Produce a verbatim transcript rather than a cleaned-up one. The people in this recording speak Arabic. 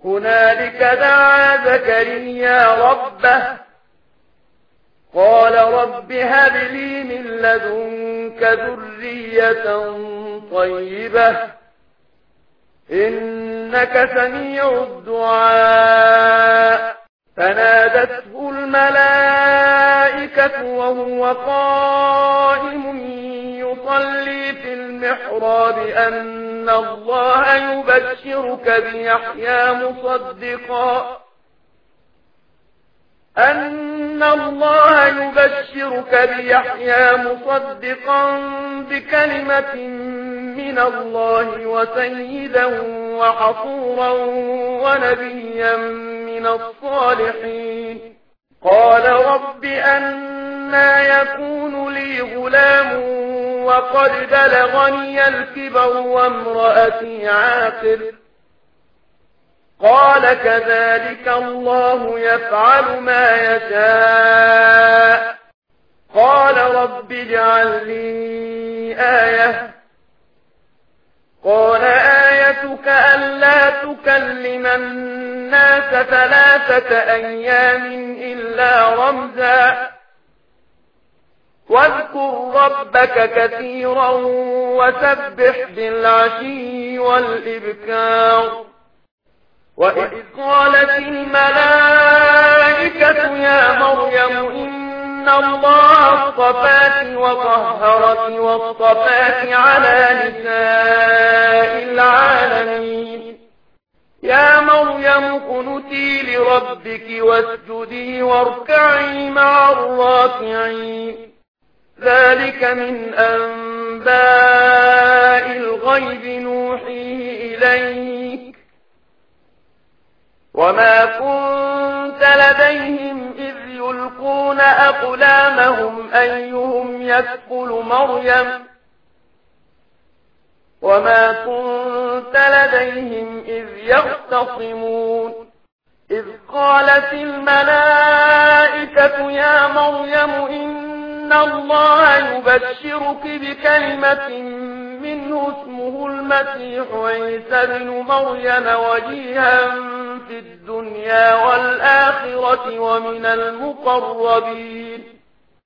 هنالك دعا زكريا ربه قال رب هب لي من لدنك ذرية طيبة إنك سميع الدعاء فنادته الملائكة وهو قائم يصلي في المحراب أن الله يبشرك بيحيى مصدقا أن الله يبشرك بيحيى مصدقا بكلمة من الله وسيدا وحصورا ونبيا من الصالحين قال رب أنى يكون لي غلام وقد بلغني الكبر وامرأتي عاقر قال كذلك الله يفعل ما يشاء قال رب اجعل لي آية قال آيتك ألا تكلم الناس ثلاثة أيام إلا رمزا واذكر ربك كثيرا وسبح بالعشي والإبكار وإذ قالت الملائكة يا مريم إن الله اصطفاك وطهرك واصطفاك على نساء العالمين يا مريم اقنتي لربك واسجدي واركعي مع الراكعين ذلك من أنباء الغيب نوحيه إليك وما كنت لديهم إذ يلقون أقلامهم أيهم يكفل مريم وما كنت لديهم إذ يختصمون إذ قالت الملائكة يا مريم إن الله يبشرك بكلمة منه اسمه المسيح عيسى بن مريم وجيها في الدنيا والآخرة ومن المقربين